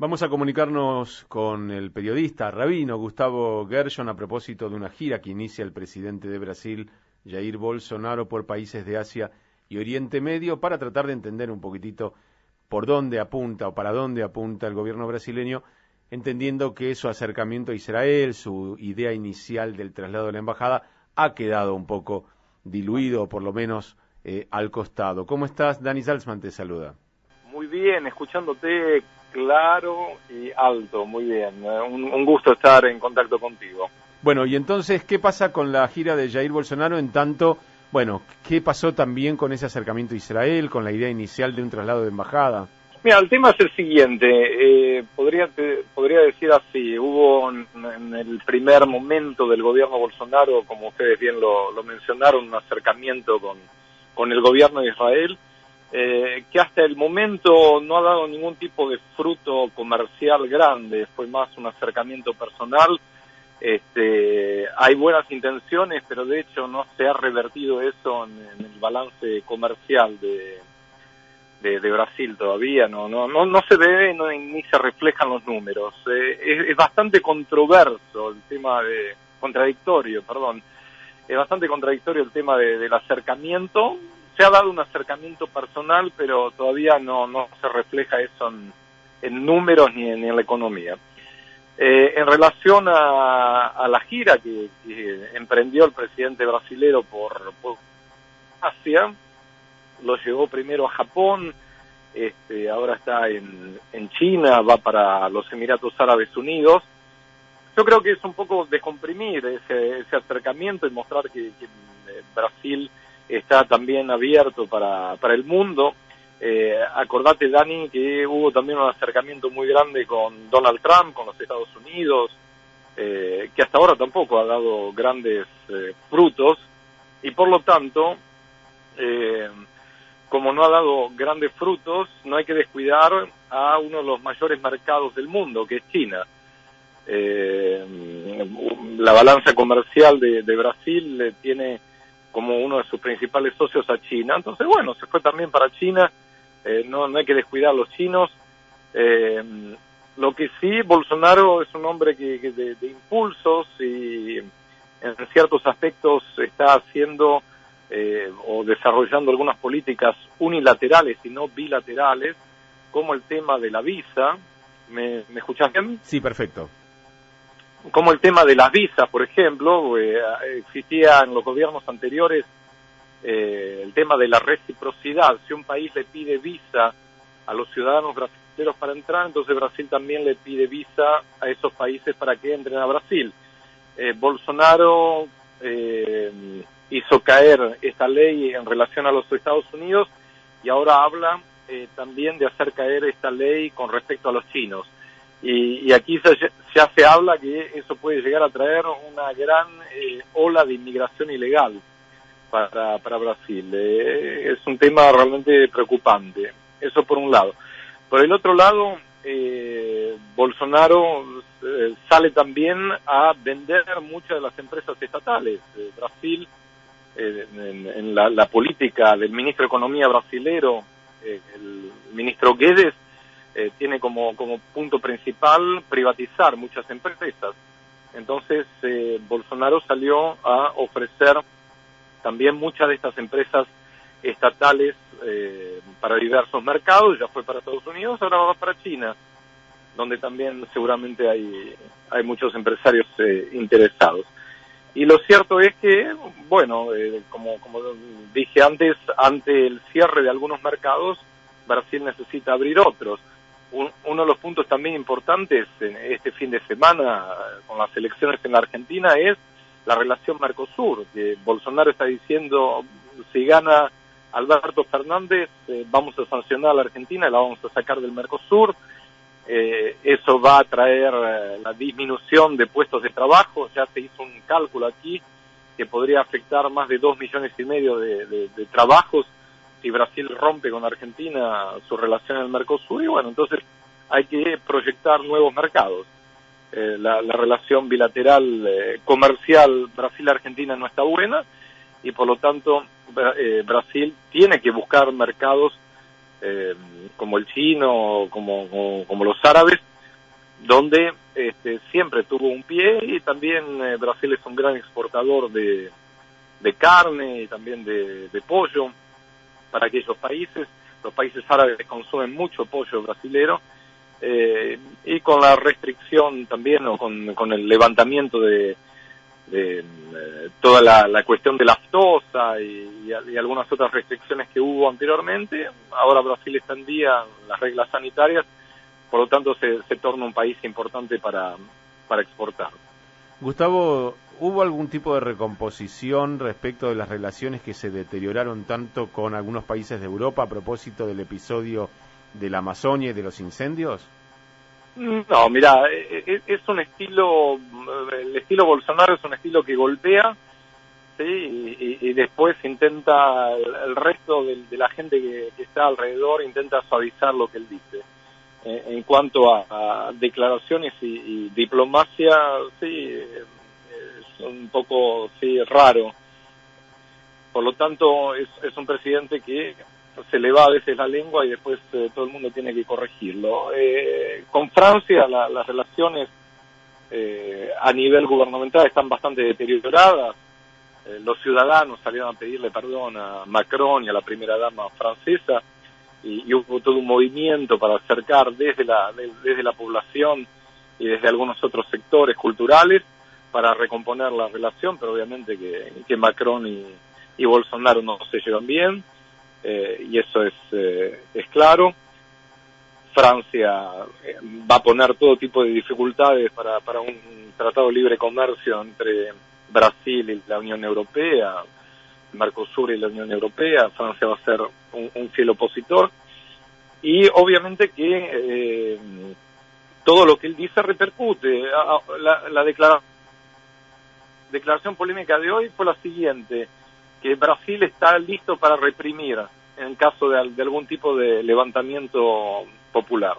Vamos a comunicarnos con el periodista rabino Gustavo Gershon a propósito de una gira que inicia el presidente de Brasil, Jair Bolsonaro, por países de Asia y Oriente Medio para tratar de entender un poquitito por dónde apunta o para dónde apunta el gobierno brasileño, entendiendo que su acercamiento a Israel, su idea inicial del traslado de la embajada, ha quedado un poco diluido o por lo menos al costado. ¿Cómo estás? Dani Salzman te saluda. Muy bien, escuchándote claro y alto, muy bien. Un gusto estar en contacto contigo. Bueno, y entonces, ¿qué pasa con la gira de Jair Bolsonaro en tanto, bueno, qué pasó también con ese acercamiento a Israel, con la idea inicial de un traslado de embajada? Mira, el tema es el siguiente, podría decir así, hubo en el primer momento del gobierno Bolsonaro, como ustedes bien lo mencionaron, un acercamiento con el gobierno de Israel, que hasta el momento no ha dado ningún tipo de fruto comercial grande, fue más un acercamiento personal. Hay buenas intenciones, pero de hecho no se ha revertido eso en el balance comercial de Brasil todavía, no se ve ni se reflejan los números. Es bastante controverso el tema contradictorio, es bastante contradictorio el tema del acercamiento. Se ha dado un acercamiento personal, pero todavía no se refleja eso en números ni en la economía. En relación a la gira que emprendió el presidente brasilero por Asia, lo llevó primero a Japón, ahora está en China, va para los Emiratos Árabes Unidos. Yo creo que es un poco descomprimir ese acercamiento y mostrar que Brasil está también abierto para el mundo. Acordate, Dani, que hubo también un acercamiento muy grande con Donald Trump, con los Estados Unidos, que hasta ahora tampoco ha dado grandes frutos, y por lo tanto, como no ha dado grandes frutos, no hay que descuidar a uno de los mayores mercados del mundo, que es China. La balanza comercial de Brasil tiene como uno de sus principales socios a China. Entonces, bueno, se fue también para China. No hay que descuidar a los chinos. Lo que sí, Bolsonaro es un hombre de impulsos y en ciertos aspectos está haciendo o desarrollando algunas políticas unilaterales y no bilaterales, como el tema de la visa. ¿Me escuchás bien? Sí, perfecto. Como el tema de las visas, por ejemplo, existía en los gobiernos anteriores el tema de la reciprocidad. Si un país le pide visa a los ciudadanos brasileños para entrar, entonces Brasil también le pide visa a esos países para que entren a Brasil. Bolsonaro hizo caer esta ley en relación a los Estados Unidos y ahora habla también de hacer caer esta ley con respecto a los chinos. Y aquí ya se habla que eso puede llegar a traer una gran ola de inmigración ilegal para Brasil. Es un tema realmente preocupante. Eso por un lado. Por el otro lado, Bolsonaro sale también a vender muchas de las empresas estatales. Brasil, en la política del ministro de Economía brasilero, el ministro Guedes, tiene como punto principal privatizar muchas empresas. Entonces, Bolsonaro salió a ofrecer también muchas de estas empresas estatales para diversos mercados. Ya fue para Estados Unidos, ahora va para China, donde también seguramente hay muchos empresarios interesados. Y lo cierto es que, bueno, como dije antes, ante el cierre de algunos mercados, Brasil necesita abrir otros. Uno de los puntos también importantes en este fin de semana con las elecciones en la Argentina es la relación Mercosur, que Bolsonaro está diciendo, si gana Alberto Fernández, vamos a sancionar a la Argentina y la vamos a sacar del Mercosur. Eso va a traer la disminución de puestos de trabajo. Ya se hizo un cálculo aquí que podría afectar más de 2,5 millones de trabajos si Brasil rompe con Argentina su relación en el Mercosur. Y bueno, entonces hay que proyectar nuevos mercados. La relación bilateral comercial Brasil-Argentina no está buena y por lo tanto Brasil tiene que buscar mercados como el chino, como los árabes, donde siempre tuvo un pie, y también Brasil es un gran exportador de carne y también de pollo para aquellos países. Los países árabes consumen mucho pollo brasilero, y con la restricción también, o con el levantamiento de toda la cuestión de la aftosa y algunas otras restricciones que hubo anteriormente, ahora Brasil está en día en las reglas sanitarias, por lo tanto se torna un país importante para exportar. Gustavo, ¿hubo algún tipo de recomposición respecto de las relaciones que se deterioraron tanto con algunos países de Europa a propósito del episodio de la Amazonia y de los incendios? No, mira, es un estilo, el estilo Bolsonaro es un estilo que golpea, ¿sí? Y después intenta, el resto de la gente que está alrededor intenta suavizar lo que él dice. En cuanto a declaraciones y diplomacia, sí, es un poco raro. Por lo tanto, es un presidente que se le va a veces la lengua y después todo el mundo tiene que corregirlo. Con Francia las relaciones a nivel gubernamental están bastante deterioradas. Los ciudadanos salieron a pedirle perdón a Macron y a la primera dama francesa, y hubo todo un movimiento para acercar desde la población y desde algunos otros sectores culturales para recomponer la relación, pero obviamente que Macron y Bolsonaro no se llevan bien, y eso es claro. Francia va a poner todo tipo de dificultades para un tratado de libre comercio entre Brasil y la Unión Europea, Mercosur y la Unión Europea. Francia va a ser un fiel opositor, y obviamente que todo lo que él dice repercute. La declaración polémica de hoy fue la siguiente: que Brasil está listo para reprimir en caso de algún tipo de levantamiento popular.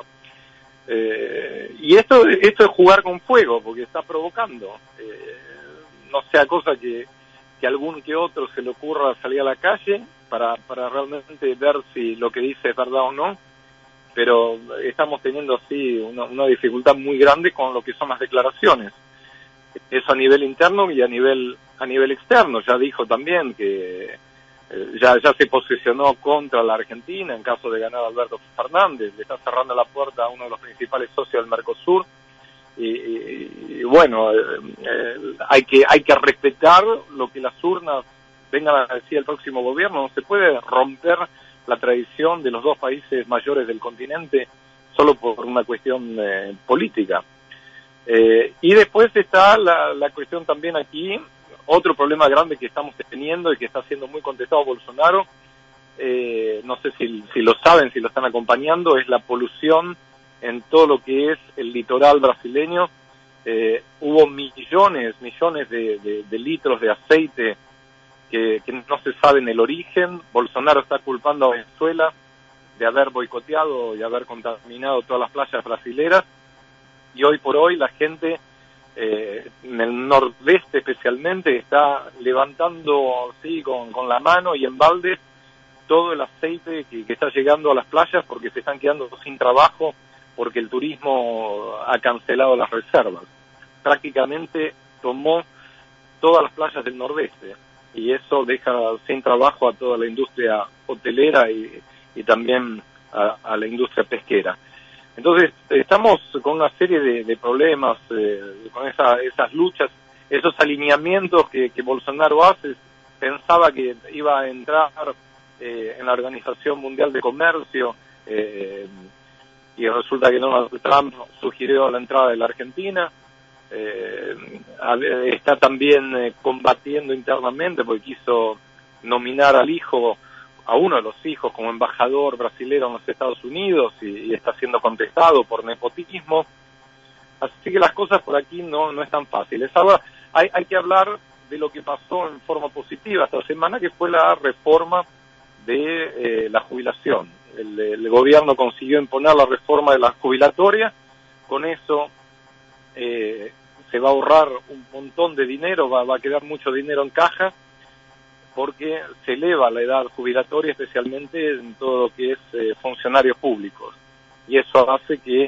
Y esto es jugar con fuego, porque está provocando. No sea cosa que algún que otro se le ocurra salir a la calle para realmente ver si lo que dice es verdad o no, pero estamos teniendo así una dificultad muy grande con lo que son las declaraciones. Eso a nivel interno y a nivel externo. Ya dijo también que ya se posicionó contra la Argentina en caso de ganar Alberto Fernández. Le está cerrando la puerta a uno de los principales socios del Mercosur. Y bueno, hay que respetar lo que las urnas vengan a decir el próximo gobierno. No se puede romper la tradición de los dos países mayores del continente solo por una cuestión política. Y después está la cuestión también aquí, otro problema grande que estamos teniendo y que está siendo muy contestado Bolsonaro, no sé si lo saben, si lo están acompañando, es la polución en todo lo que es el litoral brasileño. Hubo millones de litros de aceite que no se saben el origen. Bolsonaro está culpando a Venezuela de haber boicoteado y haber contaminado todas las playas brasileras, y hoy por hoy la gente en el nordeste especialmente está levantando con la mano y en baldes todo el aceite que está llegando a las playas, porque se están quedando sin trabajo, porque el turismo ha cancelado las reservas. Prácticamente tomó todas las playas del nordeste, y eso deja sin trabajo a toda la industria hotelera y también a la industria pesquera. Entonces estamos con una serie de problemas, con esas luchas, esos alineamientos que Bolsonaro hace. Pensaba que iba a entrar en la Organización Mundial de Comercio, y resulta que Donald Trump sugirió la entrada de la Argentina. Está también combatiendo internamente porque quiso nominar a uno de los hijos como embajador brasilero en los Estados Unidos, y está siendo contestado por nepotismo. Así que las cosas por aquí no están fáciles. Ahora hay que hablar de lo que pasó en forma positiva esta semana, que fue la reforma de la jubilación. El gobierno consiguió imponer la reforma de la jubilatoria. Con eso se va a ahorrar un montón de dinero, va a quedar mucho dinero en caja, porque se eleva la edad jubilatoria, especialmente en todo lo que es funcionarios públicos, y eso hace que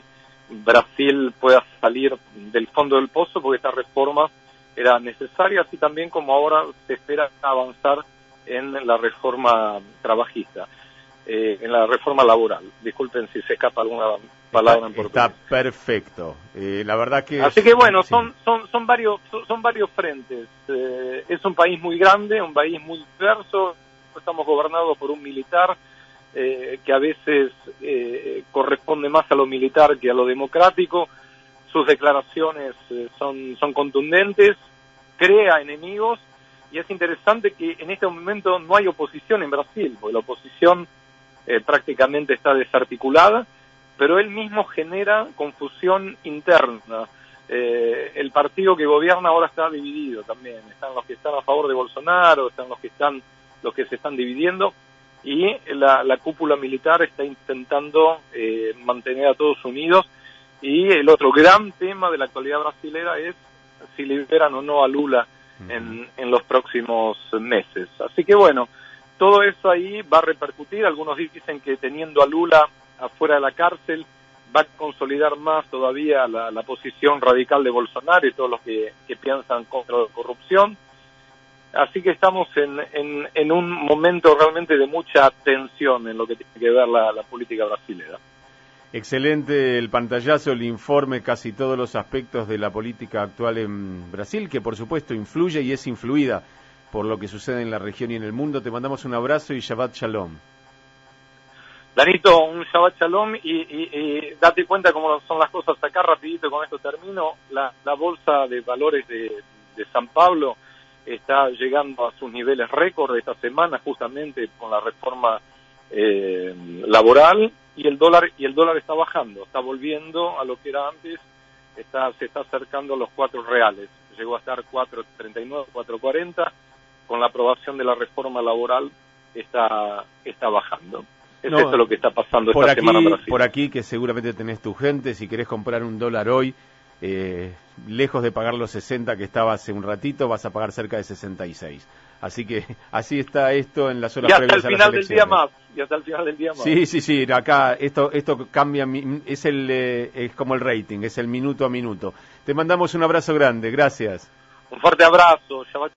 Brasil pueda salir del fondo del pozo, porque esta reforma era necesaria, así también como ahora se espera avanzar en la reforma trabajista, en la reforma laboral. Disculpen si se escapa alguna palabra en portugués. Está perfecto. La verdad que... Así que bueno, sí. son varios frentes. Es un país muy grande, un país muy diverso. Estamos gobernados por un militar que a veces corresponde más a lo militar que a lo democrático. Sus declaraciones son contundentes, crea enemigos, y es interesante que en este momento no hay oposición en Brasil, porque la oposición prácticamente está desarticulada, pero él mismo genera confusión interna. El partido que gobierna ahora está dividido también. Están los que están a favor de Bolsonaro, están los que se están dividiendo, y la cúpula militar está intentando mantener a todos unidos. Y el otro gran tema de la actualidad brasilera es si liberan o no a Lula en los próximos meses. Así que bueno, todo eso ahí va a repercutir. Algunos dicen que teniendo a Lula afuera de la cárcel va a consolidar más todavía la posición radical de Bolsonaro y todos los que piensan contra la corrupción. Así que estamos en un momento realmente de mucha tensión en lo que tiene que ver la política brasilera. Excelente el pantallazo, el informe, casi todos los aspectos de la política actual en Brasil, que por supuesto influye y es influida por lo que sucede en la región y en el mundo. Te mandamos un abrazo y Shabbat Shalom. Danito, un Shabbat Shalom y date cuenta cómo son las cosas acá, rapidito, con esto termino. La bolsa de valores de San Pablo está llegando a sus niveles récord esta semana, justamente con la reforma laboral, y el dólar está bajando, está volviendo a lo que era antes, se está acercando a los 4 reales, llegó a estar 4.39, 4.40, con la aprobación de la reforma laboral está bajando. Esto es lo que está pasando esta semana en Brasil. Por aquí, que seguramente tenés tu gente, si querés comprar un dólar hoy, lejos de pagar los 60 que estaba hace un ratito, vas a pagar cerca de 66. Así que así está esto en las horas previas a las elecciones. Y hasta el final del día más. Sí, acá esto cambia, es como el rating, es el minuto a minuto. Te mandamos un abrazo grande, gracias. Un fuerte abrazo.